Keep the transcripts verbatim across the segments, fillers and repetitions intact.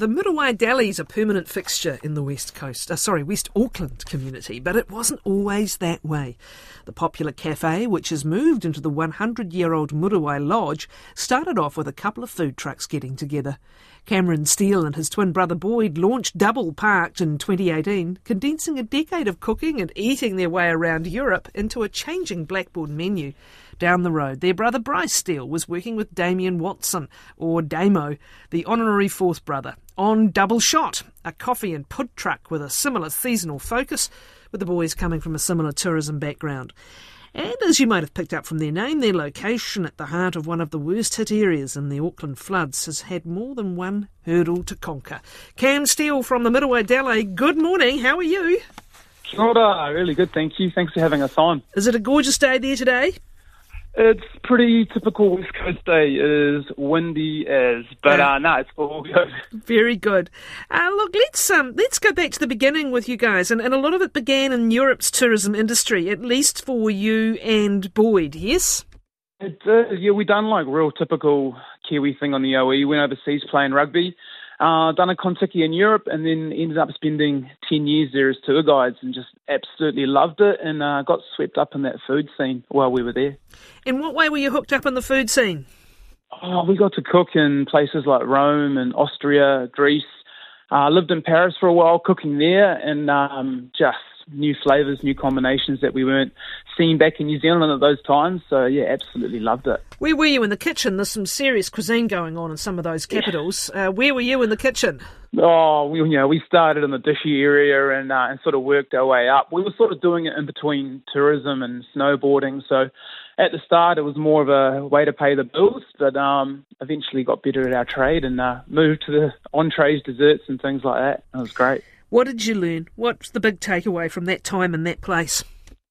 the Muriwai Deli is a permanent fixture in the West Coast, uh, sorry, West Auckland community, but it wasn't always that way. The popular cafe, which has moved into the one hundred year old Muriwai Lodge, started off with a couple of food trucks getting together. Cameron Steele and his twin brother Boyd launched Double Parked in twenty eighteen, condensing a decade of cooking and eating their way around Europe into a changing Blackboard menu. Down the road, their brother Bryce Steele was working with Damien Watson, or Damo, the honorary fourth brother, on Double Shot, a coffee and pud truck with a similar seasonal focus, with the boys coming from a similar tourism background. And as you might have picked up from their name, their location at the heart of one of the worst hit areas in the Auckland floods has had more than one hurdle to conquer. Cam Steele from the Muriwai Deli, good morning, how are you? Kia ora, really good, thank you. Thanks for having us on. Is it a gorgeous day there today? It's pretty typical West Coast day. It is windy as, but uh, no, it's all good. Very good. Uh, look, let's um, let's go back to the beginning with you guys, and, and a lot of it began in Europe's tourism industry, at least for you and Boyd, yes? It did, yeah, we done like real typical Kiwi thing on the O E. Went overseas playing rugby, uh, done a Kontiki in Europe, and then ended up spending ten years there as tour guides and just absolutely loved it and uh, got swept up in that food scene while we were there. In what way were you hooked up in the food scene? Oh, we got to cook in places like Rome and Austria, Greece. Uh, lived in Paris for a while, cooking there, and um, just new flavours, new combinations that we weren't seeing back in New Zealand at those times. So, yeah, absolutely loved it. Where were you in the kitchen? There's some serious cuisine going on in some of those capitals. Uh, where were you in the kitchen? Oh, we, you know, we started in the dishy area and, uh, and sort of worked our way up. We were sort of doing it in between tourism and snowboarding. So at the start, it was more of a way to pay the bills, but um, eventually got better at our trade and uh, moved to the entrees, desserts and things like that. It was great. What did you learn? What's the big takeaway from that time in that place?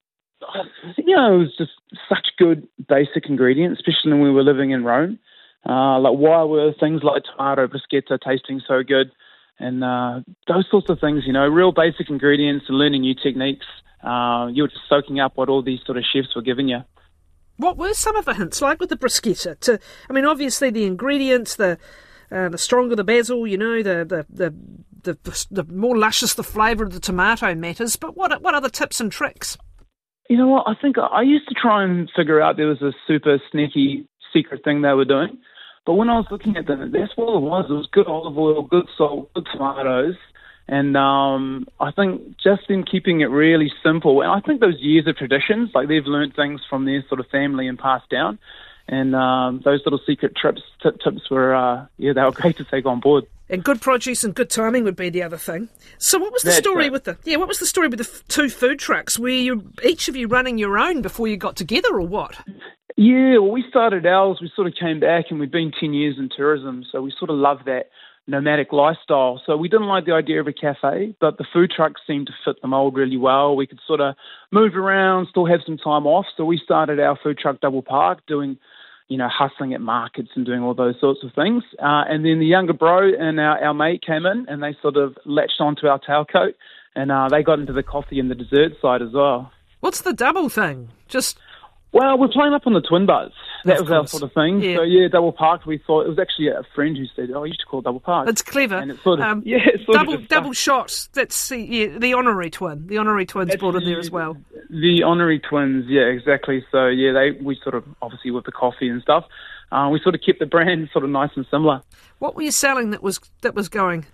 You know, it was just such good basic ingredients, especially when we were living in Rome. Uh, like, why were things like tomato bruschetta tasting so good? And uh, those sorts of things, you know, real basic ingredients and learning new techniques. Uh, you were just soaking up what all these sort of chefs were giving you. What were some of the hints, like with the bruschetta? To, I mean, obviously the ingredients, the uh, the stronger the basil, you know, the the, the the the more luscious the flavour of the tomato matters. But what what other tips and tricks? You know what, I think I used to try and figure out there was a super sneaky secret thing they were doing. But when I was looking at them, that's what it was. It was good olive oil, good salt, good tomatoes. And um, I think just in keeping it really simple, and I think those years of traditions, like they've learned things from their sort of family and passed down. And um, those little secret trips, tip, tips were, uh, yeah, they were great to take on board. And good produce and good timing would be the other thing. So what was the That's story right. with the yeah? What was the story with the f- two food trucks? Were you each of you running your own before you got together, or what? Yeah, well, we started ours. We sort of came back, and we've been ten years in tourism, so we sort of love that nomadic lifestyle. So we didn't like the idea of a cafe, but the food trucks seemed to fit the mold really well. We could sort of move around, still have some time off. So we started our food truck Double Park, doing, you know, hustling at markets and doing all those sorts of things. Uh, and then the younger bro and our, our mate came in, and they sort of latched onto our tailcoat, and uh, they got into the coffee and the dessert side as well. What's the double thing? Just Well, we're playing up on the Twin Buzz. That Of was our course. sort of thing. Yeah. So, yeah, Double Park, we thought, it was actually a friend who said, oh, you should call it Double Park. it's clever. And it's sort of, Um, yeah, it's sort double of just double shots. That's the, yeah, the honorary twin. The honorary twins That's brought in there the- as well. The honorary twins, yeah, exactly. So, yeah, they we sort of, obviously with the coffee and stuff, uh, we sort of kept the brand sort of nice and similar. What were you selling that was that was going?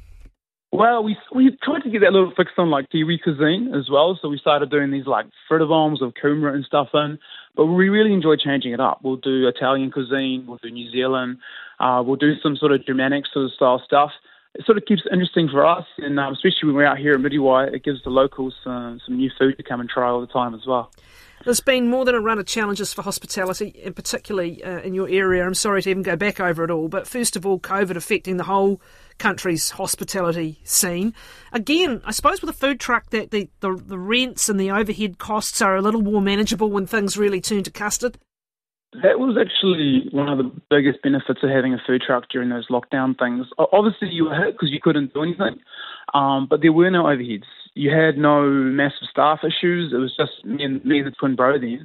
Well, we we tried to get that little fix on like Kiwi cuisine as well. So we started doing these like fritter bombs with kumara and stuff in. But we really enjoy changing it up. We'll do Italian cuisine, we'll do New Zealand, uh, we'll do some sort of Germanic sort of style stuff. It sort of keeps it interesting for us, and um, especially when we're out here at Muriwai, it gives the locals uh, some new food to come and try all the time as well. There's been more than a run of challenges for hospitality, and particularly uh, in your area. I'm sorry to even go back over it all, but first of all, COVID affecting the whole country's hospitality scene. Again, I suppose with a food truck, that the, the, the rents and the overhead costs are a little more manageable when things really turn to custard. That was actually one of the biggest benefits of having a food truck during those lockdown things. O- Obviously, you were hit because you couldn't do anything, um, but there were no overheads. You had no massive staff issues. It was just me and, me and the twin bro then.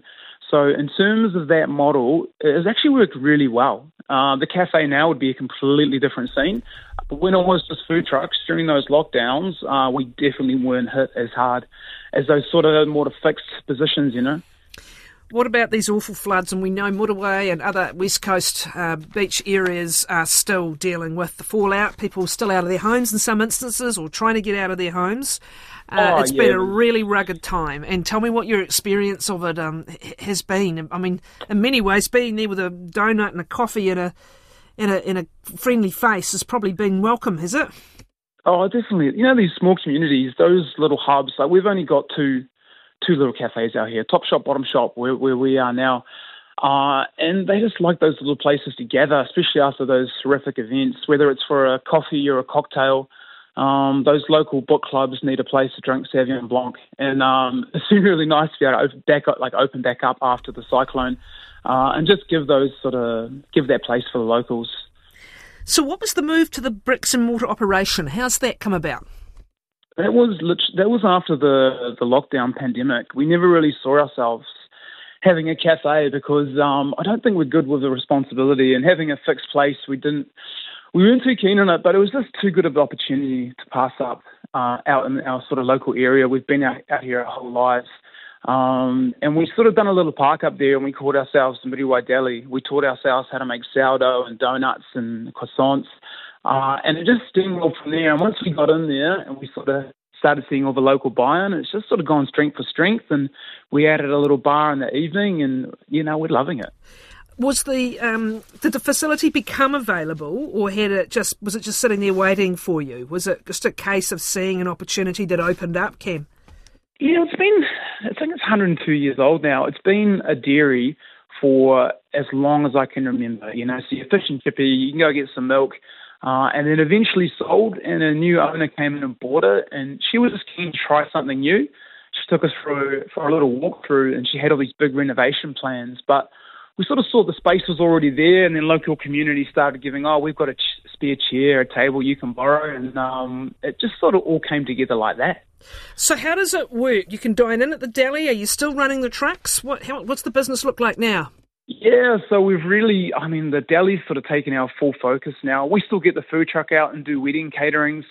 So in terms of that model, it's actually worked really well. Uh, the cafe now would be a completely different scene. But when it was just food trucks during those lockdowns, uh, we definitely weren't hit as hard as those sort of more fixed positions, you know. What about these awful floods? And we know Muriwai and other West Coast uh, beach areas are still dealing with the fallout. People are still out of their homes in some instances or trying to get out of their homes. Uh, oh, it's yeah. been a really rugged time. And tell me what your experience of it um, has been. I mean, in many ways, being there with a donut and a coffee and a, and a, and a friendly face has probably been welcome, has it? Oh, definitely. You know, these small communities, those little hubs, like we've only got two two little cafes out here, Top Shop, Bottom Shop, where, where we are now. Uh, and they just like those little places to gather, especially after those horrific events, whether it's for a coffee or a cocktail. Um, those local book clubs need a place to drink Sauvignon Blanc. And um, it's been really nice to be able to open back, like, open back up after the cyclone uh, and just give those sort of, give that place for the locals. So what was the move to the bricks and mortar operation? How's that come about? That was that was after the, the lockdown pandemic. We never really saw ourselves having a cafe because um, I don't think we're good with the responsibility, and having a fixed place, we didn't we weren't too keen on it. But it was just too good of an opportunity to pass up uh, out in our sort of local area. We've been out, out here our whole lives, um, and we sort of done a little park up there, and we called ourselves the Muriwai Deli. We taught ourselves how to make sourdough and donuts and croissants. Uh, and it just steamrolled from there. And once we got in there and we sort of started seeing all the local buy-in, it's just sort of gone strength for strength. And we added a little bar in the evening and, you know, we're loving it. Was the um, did the facility become available, or had it just was it just sitting there waiting for you? Was it just a case of seeing an opportunity that opened up, Cam? Yeah, it's been, I think it's one hundred two years old now. It's been a dairy for as long as I can remember. You know, so you're fish and chippy, you can go get some milk. Uh, and then eventually sold, and a new owner came in and bought it, and she was just keen to try something new. She took us for, for a little walkthrough, and she had all these big renovation plans, but we sort of saw the space was already there, and then local community started giving, oh, we've got a ch- spare chair, a table you can borrow, and um, it just sort of all came together like that. So how does it work? You can dine in at the deli. Are you still running the trucks? What? How, what's the business look like now? Yeah, so we've really, I mean, the deli's sort of taken our full focus now. We still get the food truck out and do wedding caterings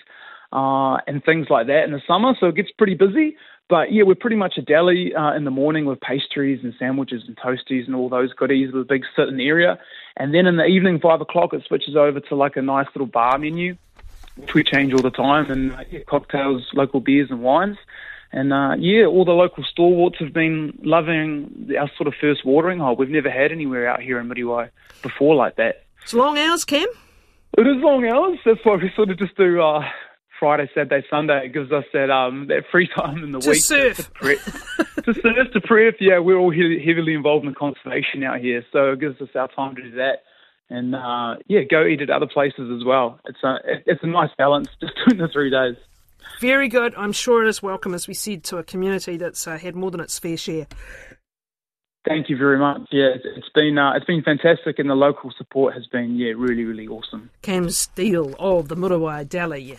uh, and things like that in the summer, so it gets pretty busy. But yeah, we're pretty much a deli uh, in the morning with pastries and sandwiches and toasties and all those goodies with a big sit-in area. And then in the evening, five o'clock, it switches over to like a nice little bar menu, which we change all the time, and uh, yeah, cocktails, local beers and wines. And, uh, yeah, all the local stalwarts have been loving our sort of first watering hole. We've never had anywhere out here in Muriwai before like that. It's long hours, Cam? It is long hours. That's why we sort of just do uh, Friday, Saturday, Sunday. It gives us that um, that free time in the to week. Surf. To prep. to surf, to prep. Yeah, we're all he- heavily involved in conservation out here, so it gives us our time to do that. And, uh, yeah, go eat at other places as well. It's a, it's a nice balance, just doing the three days. Very good. I'm sure it is welcome, as we said, to a community that's uh, had more than its fair share. Thank you very much. Yeah, it's, it's been uh, it's been fantastic, and the local support has been yeah really really awesome. Cam Steele of the Muriwai Deli.